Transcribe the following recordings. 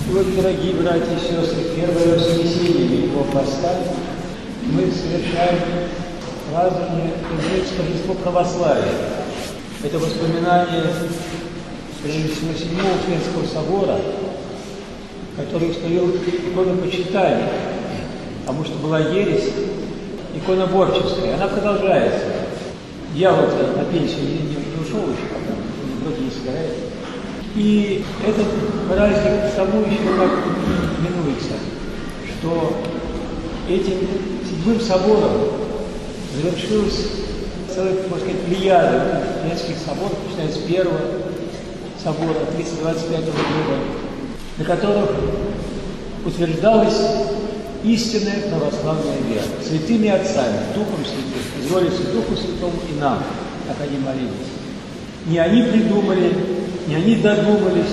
Сегодня, дорогие братья и сестры, первое воскресенье Великого Поста мы совершаем празднование Торжества православия. Это воспоминание, прежде всего, Седьмого Успенского собора, который установил иконопочитание, потому что была ересь иконоборческая. Она продолжается. Дьявол-то на пенсию не ушел еще, пока вроде не собирает. И этот праздник тому еще как именуется, что этим седьмым собором завершилась целая, можно сказать, плеяда Успенских соборов, начиная с первого собора 325 года, на которых утверждалась истинная православная вера святыми отцами, Духом Святым, изволится Духу Святому и нам, как они молились. Не они придумали, не они додумались,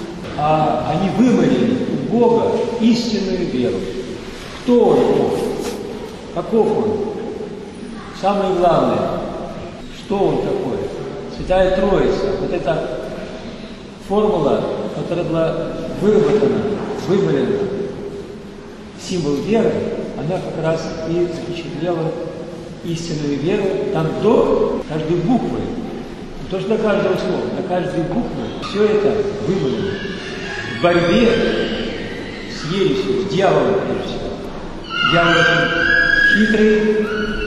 а они вымолили у Бога истинную веру. Кто Он Бог? Каков Он? Самое главное, что Он такой? Святая Троица. Вот эта формула, которая была выработана, вымолена, символ веры, она как раз и запечатлела истинную веру там до каждой буквы. Не то, что до каждого слова, до каждой буквы все это вымолено. В борьбе с ересью, с дьяволом, прежде всего. Дьявол очень хитрый,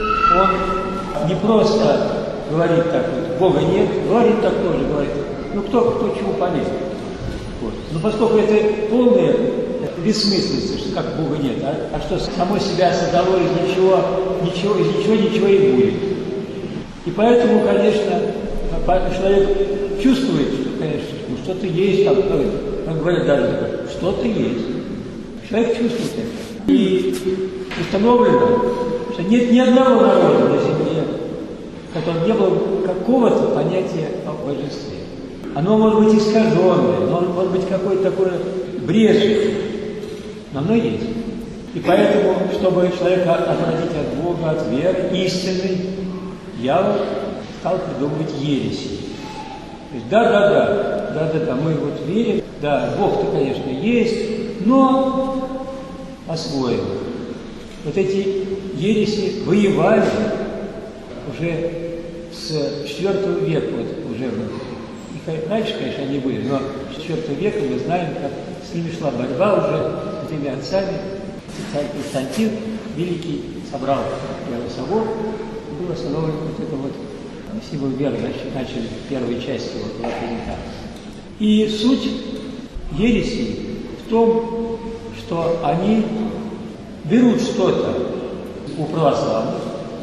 он не просто говорит так вот, Бога нет, говорит так тоже, говорит, ну кто чего полезет. Вот. Но поскольку это полная бессмыслица, что как Бога нет, а что само себя создало из ничего и будет. И поэтому, конечно, человек чувствует, что, конечно, что-то есть, там, как говорят даже, что-то есть. Человек чувствует это. И установлено, что нет ни одного народа на земле, в котором не было какого-то понятия о божестве. Оно может быть искаженное, оно может быть какое-то такое брежное, но оно есть. И поэтому, чтобы человека отвратить от Бога, от веры истинной, дьявол стал придумывать ереси. То есть да, мы вот верим, да, Бог-то, конечно, есть, но по-своему. Вот эти ереси воевали уже с IV века, вот уже и раньше, конечно, они были, но с IV века мы знаем, как с ними шла борьба уже с этими отцами. Царь Константин Великий собрал Первый собор, и был установлен вот это вот символ веры, начали первой части вот латыника. И суть ереси в том, что они берут что-то у православных,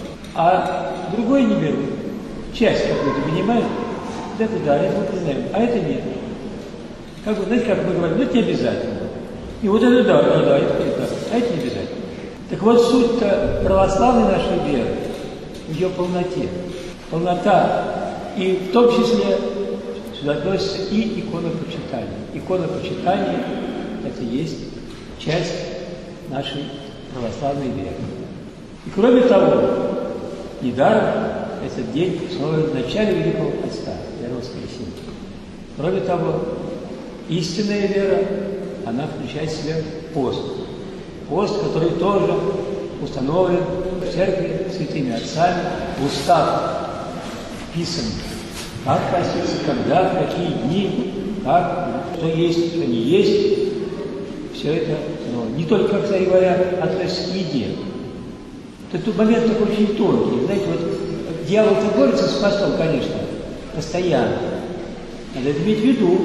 а другое не берут. Часть какую-то понимаем, это да, это мы признаем, а это нет. Как бы, знаете, как мы говорим, ну это не обязательно. И вот это да, это, а это не обязательно. Так вот, суть-то православной нашей веры в ее полноте. Полнота. И в том числе сюда относится и иконопочитание. Иконопочитание – это есть часть нашей православной веры. И кроме того, недаром этот день установлен в начале Великого Поста, первого воскресенья. Кроме того, истинная вера, она включает в себя пост. Пост, который тоже установлен в церкви святыми отцами, устав писан, как поститься, когда, в какие дни, как, что есть, что не есть. Все это, не только, кстати говоря, относится к еде. Этот момент такой очень тонкий. Знаете, вот дьявол-то борется с постом, конечно, постоянно. Надо это иметь в виду.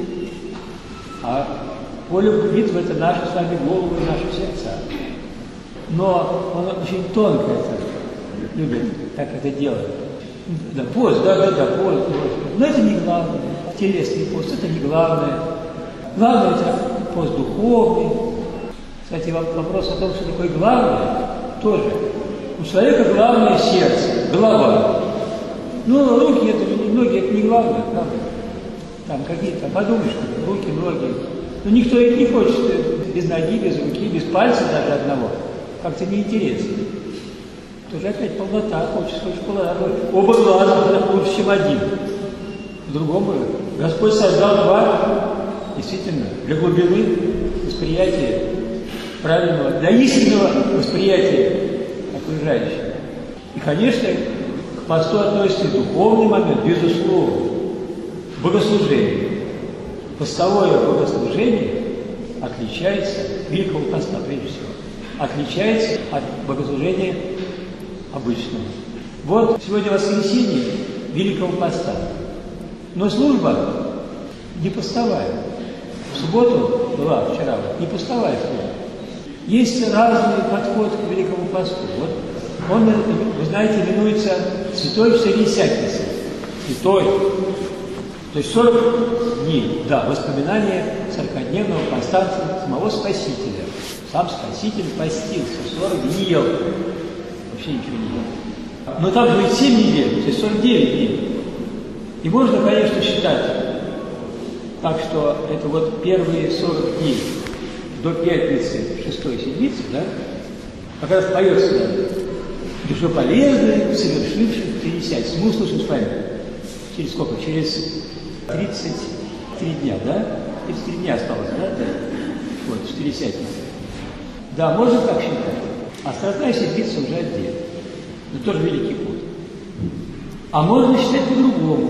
А поле битвы – это наши с вами головы и наши сердца. Но он очень тонко это любит, так это делать. Да, пост, пост. Но это не главное. Телесный пост – это не главное. Главное – это пост духовный. Кстати, вопрос о том, что такое главное, тоже. У человека главное сердце, голова. Ну, руки – это ноги – это не главное, правда? Там какие-то, подумаешь, руки, ноги. Но никто и не хочет без ноги, без руки, без пальца даже одного. Как-то неинтересно. Тоже опять полнота, хочешь полнота. Оба глаза лучше, чем один. По-другому Господь создал два действительно, для глубины восприятия правильного, для истинного восприятия окружающего. И, конечно, к посту относится духовный момент, безусловно, богослужение. Постовое богослужение отличается, Великого Поста прежде всего, отличается от богослужения обычного. Вот сегодня воскресенье Великого Поста, но служба не постовая. В субботу была вчера, не постовая служба. Есть разный подход к Великому Посту. Вот он, вы знаете, именуется Святой Вседесятницы. Святой. То есть 40 дней, да, воспоминания 40-дневного поста самого Спасителя. Сам Спаситель постился, 40 дней не ел. Вообще ничего не ел. Но там будет 7 недель, то есть 49 дней. И можно, конечно, считать так, что это вот первые 40 дней до пятницы, 6-й седмицы, да, как раз поется, да, душеполезные, совершивших 50. Мы услышим с вами через сколько? Через 33 дня, да? 33 дня осталось, да? Вот, 40. Да, можно так считать. А страстная седмица уже отдельно. Это тоже великий путь. А можно считать по-другому,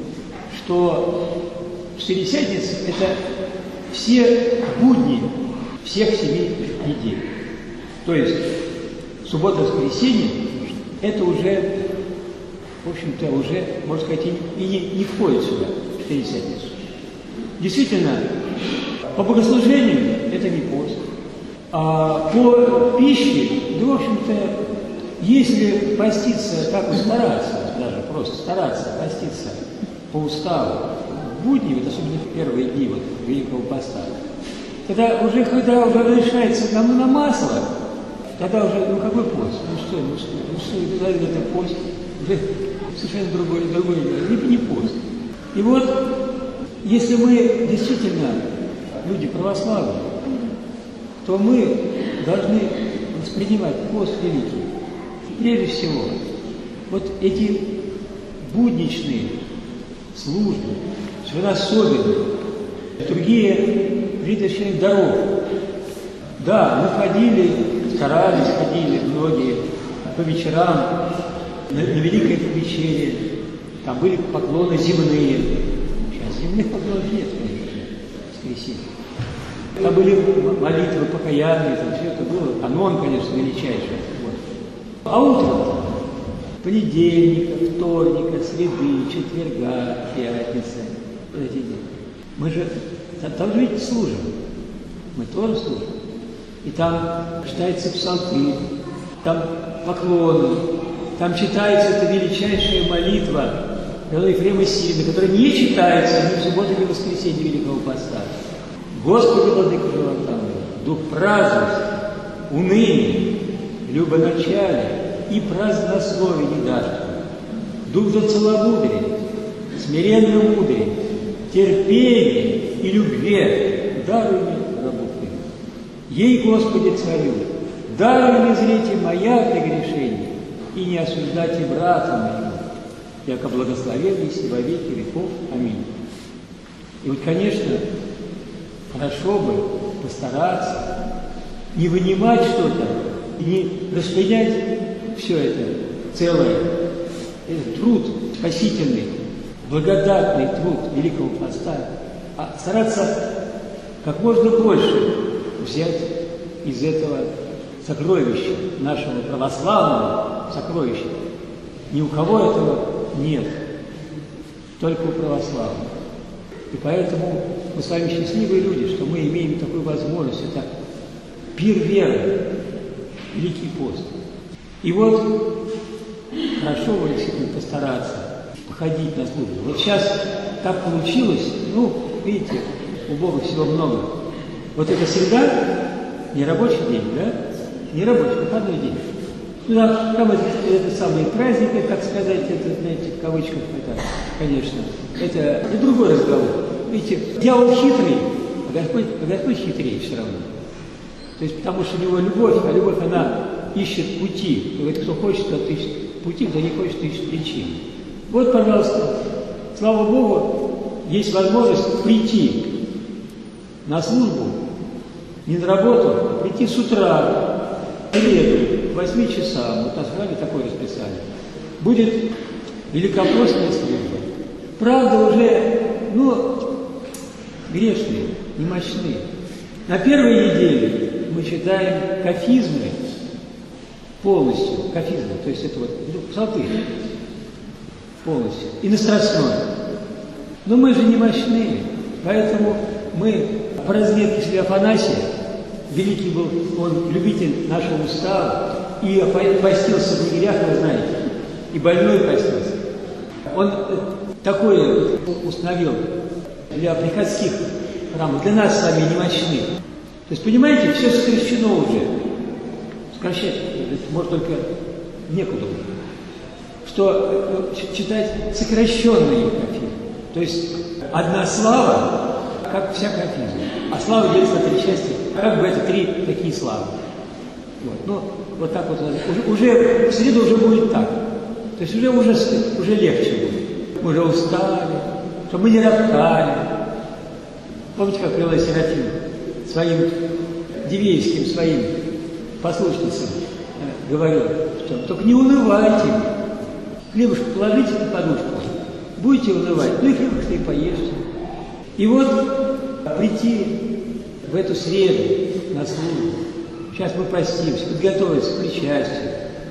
что Четыресятница – это все будни всех 7 недель. То есть суббота-воскресенье – это уже, в общем-то, уже, можно сказать, и не входит сюда, в Четыресятницу. Действительно, по богослужению это не пост. А по пище, да, в общем-то, если поститься, так вот стараться, даже просто стараться поститься по уставу, в будни, вот особенно в первые дни вот, Великого Поста, когда уже разрешается на масло, тогда уже, ну какой пост? Ну что, это пост? Уже совершенно другой не пост. И вот, если мы действительно люди православные, то мы должны воспринимать пост великий. Прежде всего, вот эти будничные службы, совершенно особенные, другие притащили дорог. Да, мы ходили, старались, ходили многие по вечерам на Великое Вечерие, там были поклоны земные. Сейчас земных поклонов нет, конечно, в воскресенье. Там были молитвы покаянные, там все это было, канон, конечно, величайший. Вот. А утром, понедельника, вторника, среды, четверга, пятницы, эти дни. Мы же там же ведь служим, мы тоже служим. И там читается псалтырь, там поклоны, там читается эта величайшая молитва Ефрема Сирина, которая не читается ни в субботу, ни в воскресенье Великого Поста. Господи, владыка живота, дух праздности, уныния, любоначалия и празднословия не дашь, дух за целомудрие, смиренно мудрее, терпение и любви даруй мне, рабу твоему. Ей, Господи, царю, даруй мне зрите моя прегрешение и не осуждайте брата моего, яко благословен есть во веки веков. Аминь. И вот, конечно, хорошо бы постараться не вынимать что-то и не распылять все это целое. Этот труд спасительный, благодатный труд Великого Поста, а стараться как можно больше взять из этого сокровища, нашего православного сокровища. Ни у кого этого нет, только у православных. И поэтому мы с вами счастливые люди, что мы имеем такую возможность. Это пир веры, Великий пост. И вот хорошо бы действительно постараться походить на службу. Вот сейчас так получилось, ну, видите, у Бога всего много. Вот эта среда, не рабочий день, да? Не рабочий, выходной день. Ну, там это самые праздники, как сказать, это, знаете, в кавычках, это, конечно, это другой разговор. Видите, дьявол хитрый, а Господь хитрее все равно. То есть, потому что у него любовь, а любовь, она ищет пути. Говорит, кто хочет, тот ищет пути, кто не хочет, ищет причин. Вот, пожалуйста, слава Богу, есть возможность прийти на службу, не на работу, а прийти с утра, в среду, к 8 часам, вот на храме такое расписание, будет великопостная служба. Правда, уже, грешные, немощные. На первой неделе мы читаем кафизмы полностью, кафизмы, то есть это вот псалты полностью, и на страстной. Но мы же немощные, поэтому мы по разметке Святого Афанасия, великий был он любитель нашего устава, и постился в лагерях, вы знаете, и больной постился. Он такое установил для приходских храмов, для нас с вами немощных. То есть, понимаете, все сокращено уже. Сокращать, может, только некуда уже. Что читать сокращенные кафизмы. То есть, одна слава, как вся кафизма. А слава делится на 3 части. Как бы это 3 такие славы. Вот. Вот так вот. Уже в среду уже будет так. То есть, уже легче будет. Мы уже устали, чтобы мы не роптали. Помните, как Крыло Серафим своим дивеевским, своим послушницам говорил, что только не унывайте, хлебушку положите на подушку, будете унывать, и хлебушку и поешьте. И вот прийти в эту среду на службу, сейчас мы постимся, подготовиться к причастию,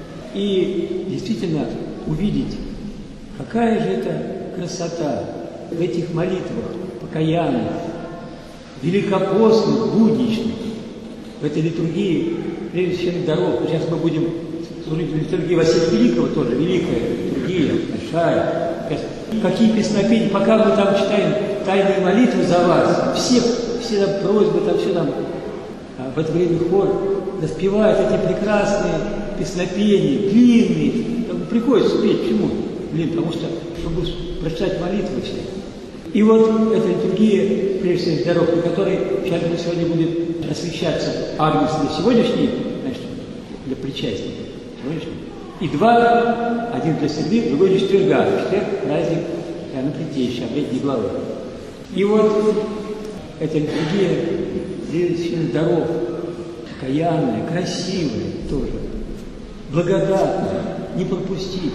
и действительно увидеть, какая же это красота в этих молитвах покаянных, великопостных, будничных, в этой литургии священных даров. Сейчас мы будем служить в литургии Василия Великого, тоже великая литургия, большая. Какие песнопения, пока мы там читаем тайные молитвы за вас, все просьбы, там все там, в это время хор распевает эти прекрасные песнопения, длинные. Приходится петь, почему? Потому что, чтобы прочитать молитвы все. И вот эта литургия, прежде всего, здоров, на которой сейчас мы сегодня будет освещаться Агнец для сегодняшней, значит, для причастия сегодняшней. И 2, один для среды, другой для четверга. В четверг праздник Иоанна Предтечи, обрядной главы. И вот эта литургия священных даров, покаянная, красивая тоже, благодатная, не пропустите.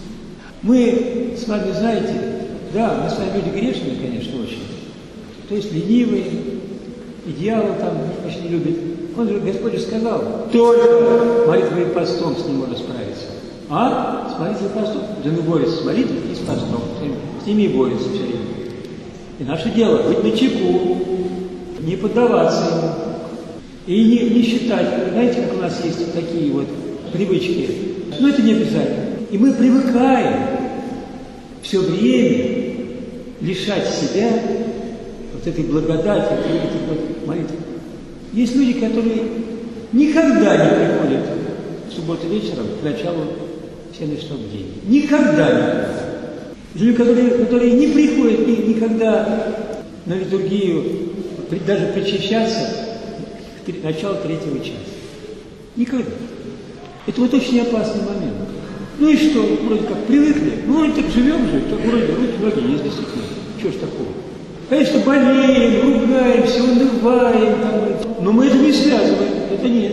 Мы с вами, знаете, да, мы с вами люди грешные, конечно, очень. То есть ленивые, и дьявол там очень не любит. Он же, Господь же сказал, только молитвой и постом с ним можно справиться. А? С молитвой и постом. Да мы боремся с молитвой и с постом. С ними и боремся все время. И наше дело быть начеку, не поддаваться ему. И не считать. Знаете, как у нас есть такие вот привычки? Но это не обязательно. И мы привыкаем все время лишать себя вот этой благодати, этих вот молитв. Есть люди, которые никогда не приходят в субботу вечером к началу всеночного бдения. Никогда не приходят. Люди, которые не приходят никогда на литургию, даже причащаться к началу 3-го часа. Никогда. Это вот очень опасный момент. Ну и что, вроде как привыкли, вроде так живем же, так вроде руки-ноги есть действительно. Чего ж такого? Конечно, болеем, ругаемся, унываем, но мы это не связываем. Это нет.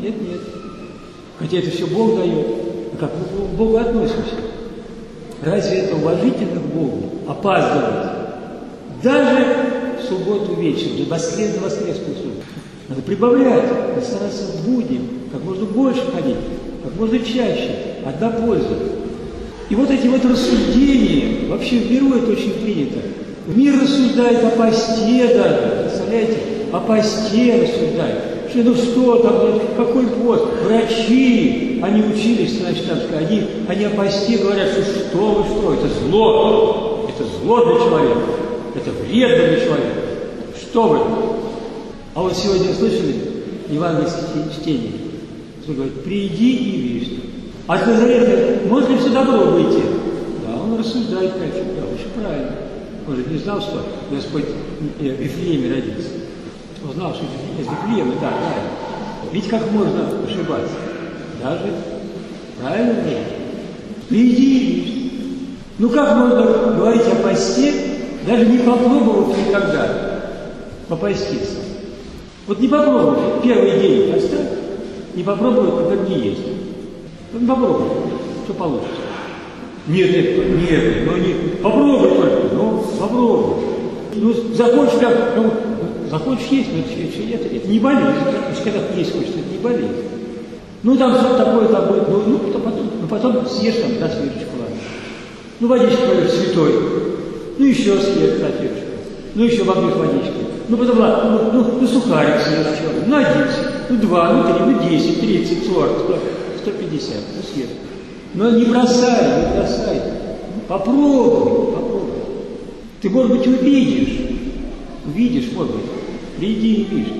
Хотя это все Бог дает. А как мы к Богу относимся? Разве это уважительно к Богу? Опаздывать. Даже в субботу вечером, до воскресную службу. Надо прибавлять, надо стараться в будни, как можно больше ходить, как можно чаще. Одна польза. И вот эти вот рассуждения, вообще в миру это очень принято. Мир рассуждает о посте даже, представляете? О посте рассуждает. Что там, какой пост? Врачи, они учились, значит, там, они о посте говорят, что, это зло. Это зло для человека. Это вредно для человека. Что вы? А вот сегодня слышали евангельские чтения? Что говорит, приди и видишь. От Назарета может ли все добро выйти? Да, он рассуждает, как да, очень правильно. Он же не знал, что Господь в Вифлееме родился. Он знал, что из Вифлеема, да, правильно. Видите, как можно ошибаться? Даже правильно нет. Приди и видишь. Ну как можно говорить о посте, даже не попробовав никогда? попаститься. Вот не попробуй первый день поста, не попробуй, как не есть. Вот не попробуй, что получится. Нет, ну не, попробуй только, ну попробуй. Ну захочешь как, ну захочешь есть, но это не болезнь. Если когда есть хочется, это не болезнь. Ну там что такое-то будет, ну потом съешь там до свечечку, ладно. Ну водичку пойдешь святой, ну еще съешь до свечечку, ну еще попьешь водички. Ну потом, ладно, ну сухарик съешь черный, ну 11, ну 2, ну 3, ну 10, 30, 40, 150, ну съешь. Но не бросай, попробуй. Ты, может быть, увидишь, может быть, приди и видишь.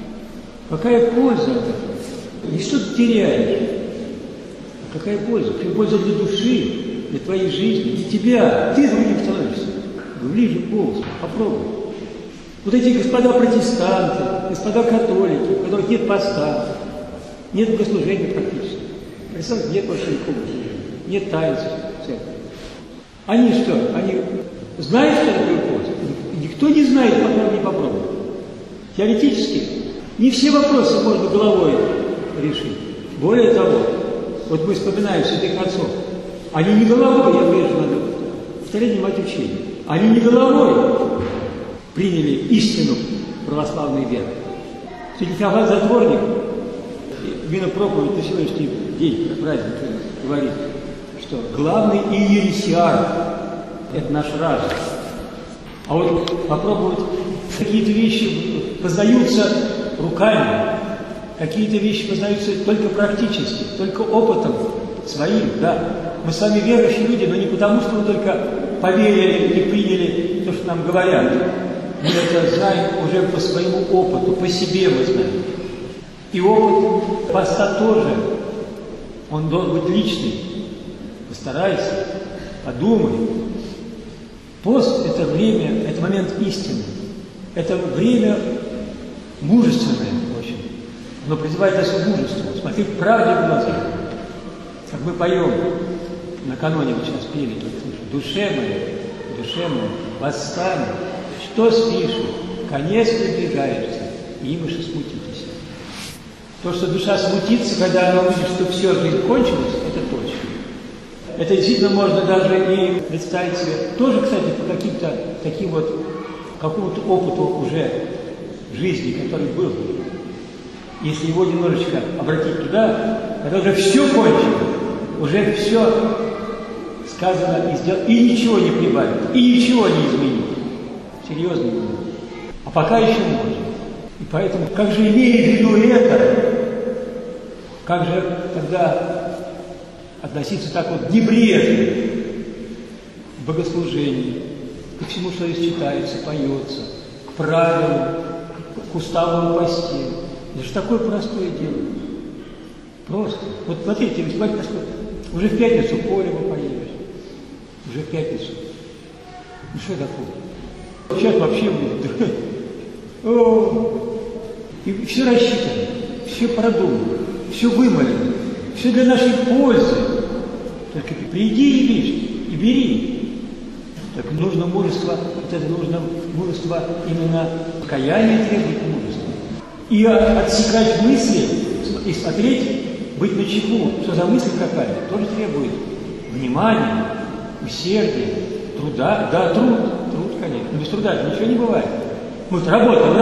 Какая польза от этого? Не что ты теряешь, а какая польза? Польза для души, для твоей жизни, для тебя. Ты другим становишься. Ближе к Богу, попробуй. Вот эти господа протестанты, господа католики, у которых нет поста, нет богослужения практически. Представляете, нет вообще никакого богослужения, нет таинств в церкви. Они что? Они знают, что такое пост? Никто не знает, пока он не попробует. Теоретически не все вопросы можно головой решить. Более того, вот мы вспоминаем святых отцов, они не головой, я прежде надо повторение мать учения, они не головой приняли истину православной веры. Святый Феофан Затворник, именно проповедь на сегодняшний день, на праздник, говорит, что главный иересиар – это наш разум. А вот попробовать какие-то вещи познаются руками, какие-то вещи познаются только практически, только опытом своим, да. Мы с вами верующие люди, но не потому, что мы только поверили и приняли то, что нам говорят. Мы это знаем уже по своему опыту, по себе мы знаем. И опыт поста тоже, он должен быть личный. Постарайся, подумай. Пост – это время, это момент истины. Это время мужественное очень. Оно призывает нас к мужеству. Смотри правде в глаза. Как мы поем, накануне мы сейчас пели, душе моя, восстань, что спишь, конец приближается, и имыши смутитесь. То, что душа смутится, когда она увидит, что все, жизнь кончилась, это точно. Это действительно можно даже и представить себе, тоже, кстати, по каким-то таким вот, какому-то опыту уже жизни, который был. Если его немножечко обратить туда, когда уже все кончено, уже все сказано и сделано, и ничего не прибавить, и ничего не изменить. Серьезно не будет. А пока еще можно. И поэтому, как же имея в виду это, как же тогда относиться так вот небрежно к богослужению, ко всему, что здесь читается, поется, к правилам, к уставу о посте. Это же такое простое дело. Просто. Вот смотрите, уже в пятницу в поле вы поедешь. Уже в пятницу. Ну что такое? Сейчас вообще будет. И все рассчитано, все продумано, все вымолено, все для нашей пользы. Только приди и видишь, и бери. Так нужно мужество, вот это нужно мужество именно покаяние требует мужества. И отсекать мысли, и смотреть, быть начеку, что за мысль какая, тоже требует внимания, усердия, труда. Да, труд, конечно. Без труда ничего не бывает. Мы работаем,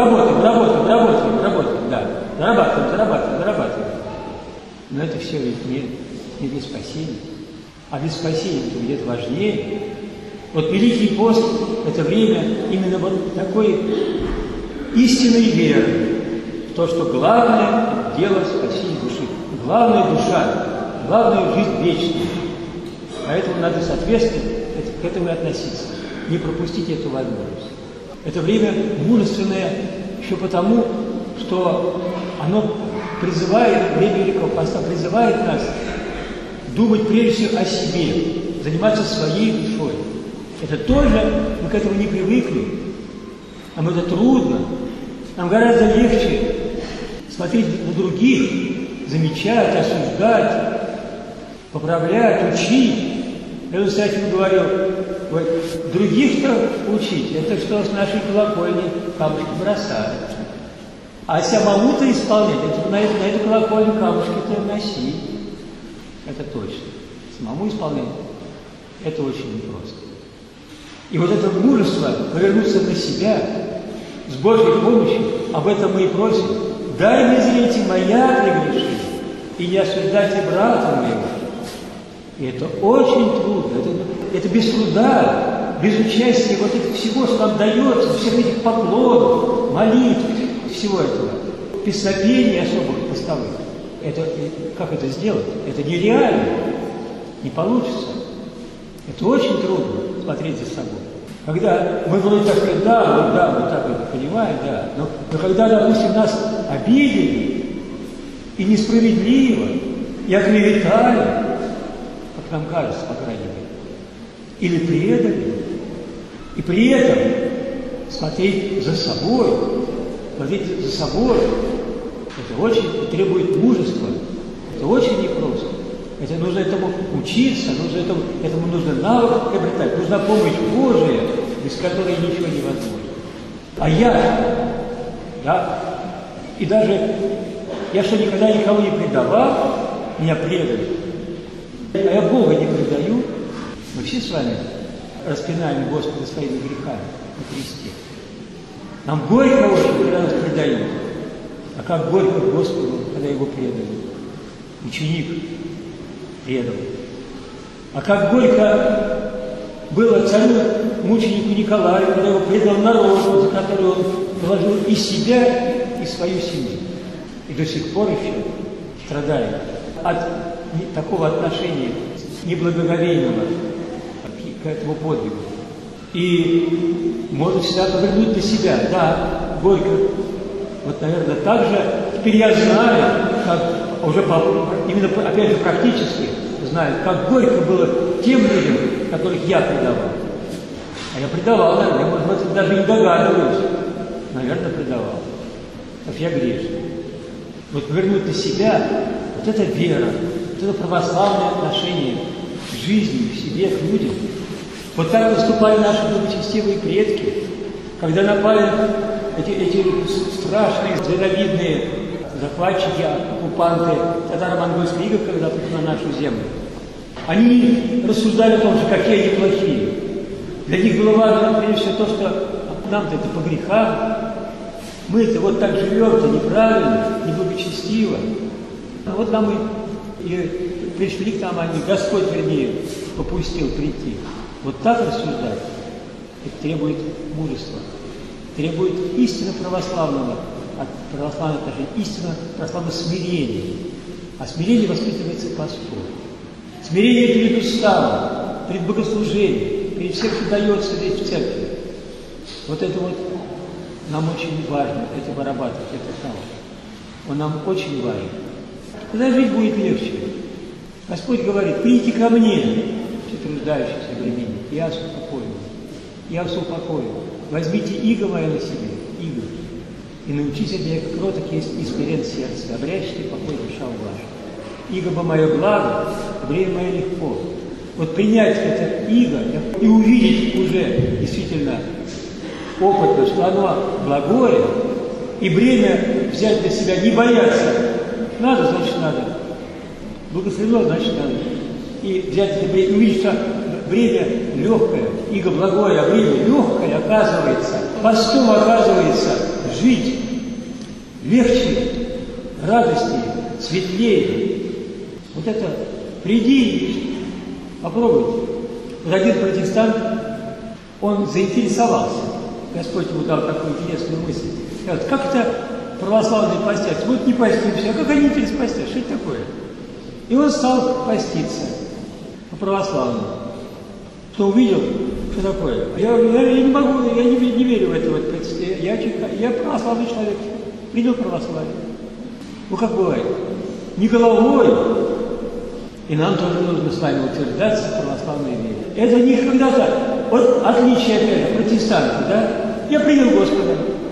да. Зарабатываем. Но это все ведь не для спасения. А для спасения это где-то важнее. Вот Великий пост – это время именно вот такой истинной веры в то, что главное – дело спасения души. Главная душа, главная жизнь вечная. Поэтому надо соответственно к этому и относиться. Не пропустить эту возможность. Это время мужественное еще потому, что оно призывает, время Великого Поста призывает нас думать прежде всего о себе, заниматься своей душой. Это тоже, мы к этому не привыкли, нам это трудно, нам гораздо легче смотреть на других, замечать, осуждать, поправлять, учить. Я настоятельно говорил, других-то учить, это что с нашей колокольни камушки бросают. А самому-то исполнять, это на эту колокольню камушки-то носить. Это точно. Самому исполнять, это очень непросто. И вот это мужество повернуться на себя с Божьей помощью, об этом мы и просим. Дай мне зрите моя прегрешение, и не осуждайте брата моего. И это очень трудно, это без труда, без участия вот этого всего, что нам дается, всех этих поклонов, молитв, всего этого, песнопений особых постовых. Как это сделать? Это нереально, не получится. Это очень трудно смотреть за собой. Когда мы вроде так сказать, да, вот так вот понимаем, да, но когда, допустим, нас обидели и несправедливо, и оклеветали, как нам кажется, по крайней мере, или предали, и при этом смотреть за собой, это очень требует мужества, это очень непросто. Это нужно этому учиться, этому нужно навык приобретать, нужна помощь Божия, без которой ничего невозможно. А и даже я что никогда никого не предавал, меня предали, а я Бога не предаю. Мы все с вами распинаем Господа своими грехами на кресте. Нам горько очень, когда нас предают. А как горько Господу, когда его предали. Ученик предал. А как горько было царю-мученику Николаю, когда его предал народ, за который он положил и себя, и свою семью. И до сих пор еще страдает от такого отношения неблагоговейного к этому подвигу. И может всегда повернуть на себя. Да, горько. Вот, наверное, так же теперь я знаю, как уже именно, опять же, практически знаю, как горько было тем людям, которых я предавал. А я предавал, наверное, я, может быть, даже не догадываюсь. Наверное, предавал. Потому что я грешный. Вот повернуть на себя, вот это вера, вот это православное отношение к жизни, к себе, к людям. Вот так выступали наши благочестивые предки, когда напали эти страшные, зверовидные захватчики, оккупанты, татаро-монгольские иго, когда пришли на нашу землю. Они рассуждали о том, что какие они плохие. Для них было важно, прежде всего, то, что нам-то это по грехам. Мы-то вот так живем-то неправильно, неблагочестиво. Вот нам и пришли к нам они, Господь, вернее, попустил прийти. Вот так рассуждать, это требует мужества, требует истинно православного, от православного отношения, истинно православного смирения. А смирение воспитывается постом. Смирение перед уставом, перед богослужением, перед всем, что дается здесь в церкви. Вот это вот нам очень важно, это вырабатывать, это навык. Он нам очень важен. Тогда жить будет легче. Господь говорит: придите ко мне, все труждающиеся времени, я вас упокою. Возьмите иго мое на себе, иго, и научите меня, как кроток есть и смирен сердце, обрящите покой душам вашим. Иго бы мое благо, время мое легко. Вот принять это иго и увидеть уже действительно опытно, что оно благое, и бремя взять на себя, не бояться. Надо, значит надо. Благословено, значит надо. И взять это бремя, увидеть, что бремя легкое, иго благое, а бремя легкое, оказывается, постом оказывается жить легче, радостнее, светлее. Вот это приди, попробуйте. Вот один протестант, он заинтересовался. Господь ему дал такую интересную мысль. Говорит: как это православные постятся? Вот не постимся, а как они теперь постятся? Что это такое? И он стал поститься по-православному. Что увидел, что такое? Я не могу, я не верю в это. Я православный человек, принял православие. Ну как бывает? Не головой. И нам тоже нужно с вами утверждаться в православной вере. Это не когда-то, вот отличие опять протестантов, да? Я принял Господа,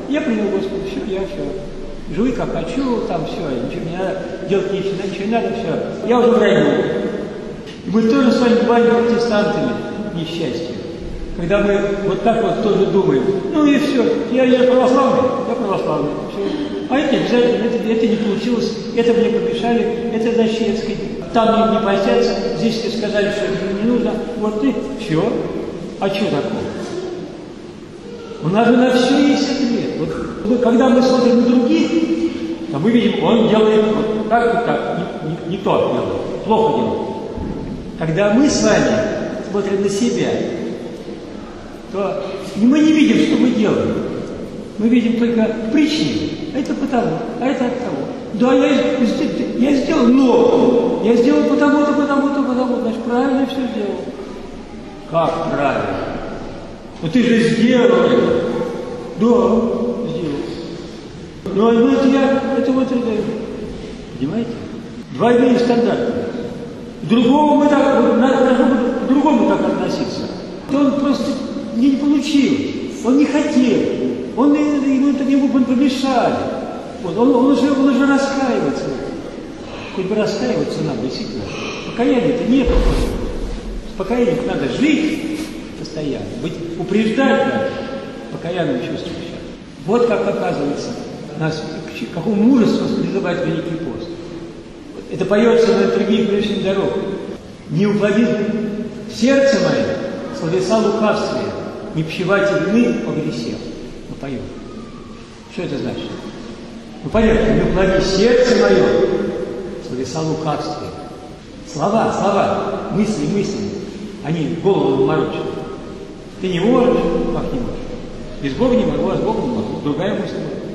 все. Живу как хочу, там все, ничего не надо, делать ничего не надо, все. Я уже в раю. И мы тоже с вами бываем протестантами, несчастья. когда мы вот так вот тоже думаем, ну и все, я православный, все. А это не обязательно, это не получилось, это мне помешали, это значит, так сказать, там не постятся, здесь тебе сказали, что это не нужно, вот ты, все. А что такое? У нас же на все есть ответ. Вот, когда мы смотрим на других, то мы видим, он делает вот так и так, не то делает, плохо делает. Когда мы с вами смотрим на себя, то мы не видим, что мы делаем. Мы видим только причины. Это потому, а это от того. Да, я сделал, но я сделал потому-то, значит, правильно все сделал. Как правильно? Ну ты же сделал это. Да, сделал. Но это вот это. Понимаете? Двойные стандарты. Другому мы так, к другому так относиться. Он просто не получилось. Он не хотел. Ему это не помешали. Вот, он уже раскаивается. Хоть бы раскаиваться надо, действительно. Покаяние-то не похоже. С покаянием надо жить постоянно, упреждать надо покаянным чувством. Вот как оказывается, нас к какому мужеству призывает Великий пост. Это поется на других прежних дорог. Не упади в сердце мое словеса лукавствия, не пщевайте вины о грехе. Мы поем. Что это значит? Ну понятно, не упади сердце мое словеса лукавствия. Слова, мысли, они голову морочат. Ты не можешь, как не можешь? Без Бога не могу, а с Богом не могу. Другая мысль.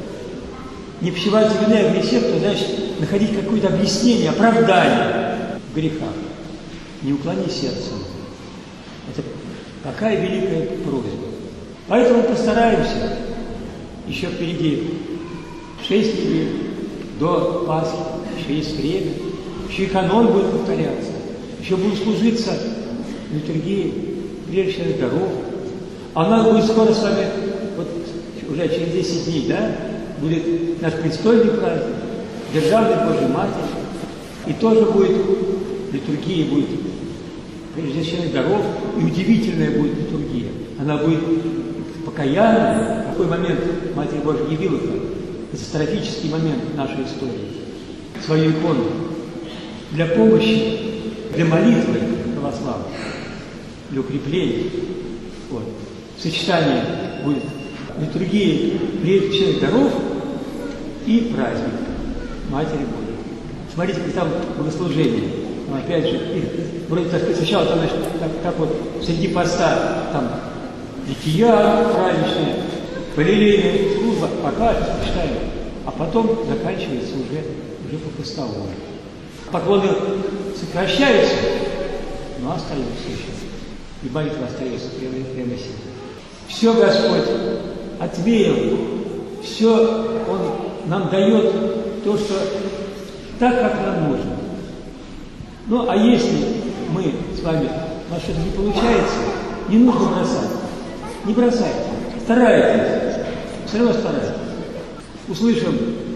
Не пщевать вины о грехе, то значит находить какое-то объяснение, оправдание в грехах. Не уклони сердцем. Это какая великая просьба. Поэтому постараемся еще впереди 6 недель до Пасхи, еще есть время, еще и канон будет повторяться, еще будут служиться литургии, прежде всего даров. А у нас будет скоро с вами, вот уже через 10 дней, да, будет наш престольный праздник, Державной Божьей Матери, и тоже будет литургия, будет прежде всего даров, и удивительная будет литургия. Она будет покаянная. В какой момент Матерь Божья явила катастрофический момент нашей истории, свою икону для помощи, для молитвы православной, для укрепления. Вот. В сочетании будет литургия прежде всего даров и праздник Матери Божией. Смотрите, как там богослужение. Но опять же, вроде так сказать, сначала там, значит, так вот среди поста там лития праздничная, параллельная служба, пока читаем, а потом заканчивается уже по-постовому. Поклоны сокращаются, но остаются еще. И молитва остается прямо себе. Все Господь отмерил, все Он нам дает то, что так, как нам нужно. Ну, а если мы с вами, у нас что-то не получается, не нужно бросать. Не бросайте, старайтесь, все равно старайтесь. Услышим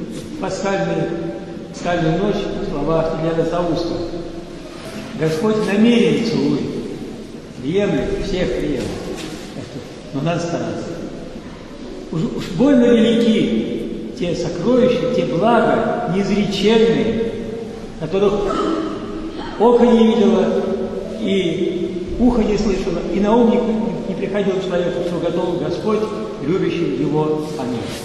пасхальную ночь слова Ильяна Зауста. Господь намерен целует, приемлет, всех приемлет. Но надо стараться. Уж больно велики те сокровища, те блага неизреченные, которых око не видело, и ухо не слышало, и на ум не приходил человеку, что готов Господь, любящий его. Аминь.